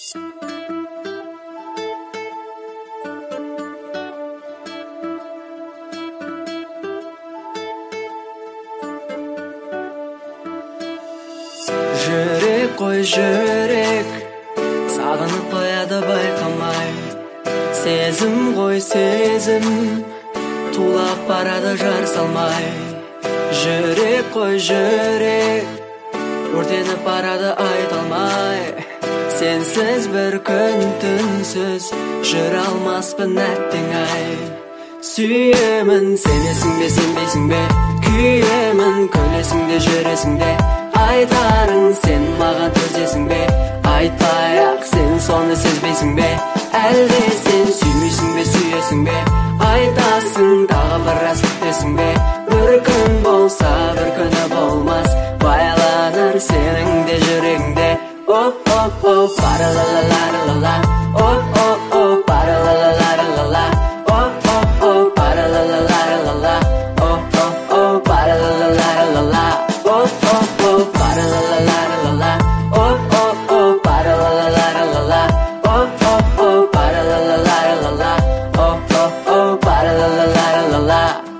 Жүрек қой жүрек, сағынып қояды байқамай. Сезім ғой сезім, тулап барады жар салмай. Жүрек қой жүрек, өртеніп барады айта алмай. Сенсіз бір күн түнсіз жүре алмаспын әттең ай. Сүйемін, сенесің бе сенбейсің бе, күйемін, көлесің де жүресің де. Айтарың сен маған төзесің бе, айтпай-ақ сен соны сезбейсің бе. Әлде сен сүймейсің бе сүйесің бе, айтасың тағы біраз күтесің бе. Бір күн болса бір күні болмас, байланыр сенің де жүрегіңде. Оп-оп-оп, пара-ла-ла-ла-ла-ла, оп-оп-оп, пара-ла-ла-ла-ла-ла, оп-оп-оп, пара-ла-ла-ла-ла-ла, оп-оп-оп, пара-ла-ла-ла-ла-ла, оп-оп-оп, пара-ла-ла-ла-ла-ла, оп-оп-оп, пара-ла-ла-ла-ла-ла, оп-оп-оп, пара-ла-ла-ла-ла-ла, оп-оп-оп, пара-ла-ла-ла-ла-ла.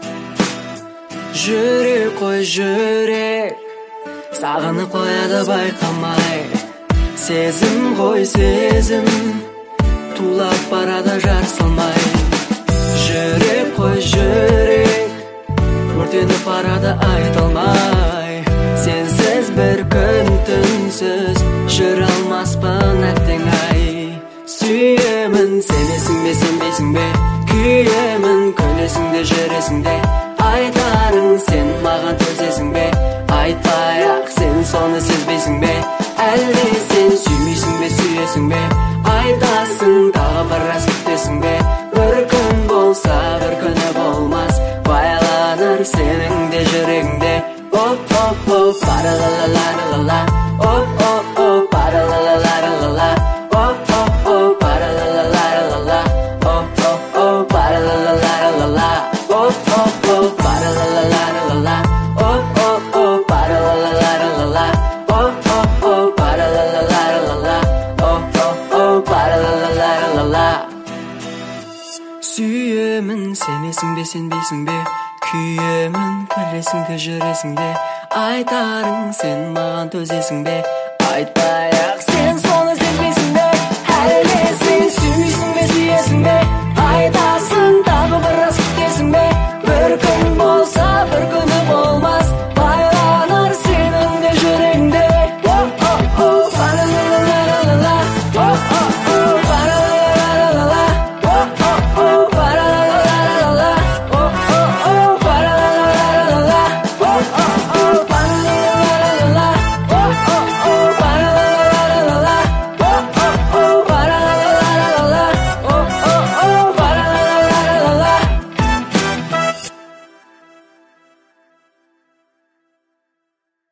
Жүрек қой жүрек, сағынып қояды байқамай. Сезім ғой сезім, тулап барады жар салмай. Жүрек қой жүрек, өртеніп барады айта алмай. Сенсіз бір күн түнсіз жүре алмаспын әттең ай. Сүйемін, сенесің бе сенбейсің бе, күйемін, көлесің де жүресің де. Айтарың сен маған төзесің бе, айтпай-ақ сен соны сезбейсің бе. Әлде сен сүймейсің бе сүйесің бе, айтасың тағы біраз күтесің бе. Бір күн болса бір күні болмас, байланыр сенің де жүрегіңде. Оп-оп-оп, пара-ла-ла-ла-ла-ла, оп-оп-оп, пара-ла-ла-ла-ла-ла, оп-оп-оп, пара-ла-ла-ла-ла-ла, оп-оп-оп, пара-ла-ла-ла-ла-ла, оп-оп-оп, пара-ла-ла-ла-ла-ла, оп-оп-оп, пара-ла-ла-ла-ла-ла, оп-оп-оп, пара-ла-ла-ла-ла-ла, оп-оп-оп, пара-ла-ла-ла-ла-ла. Сүйемін, сенесің бе сенбейсің бе, күйемін, көлесің де жүресің де. Айтарың сен маған төзесің бе, айтпай-ақ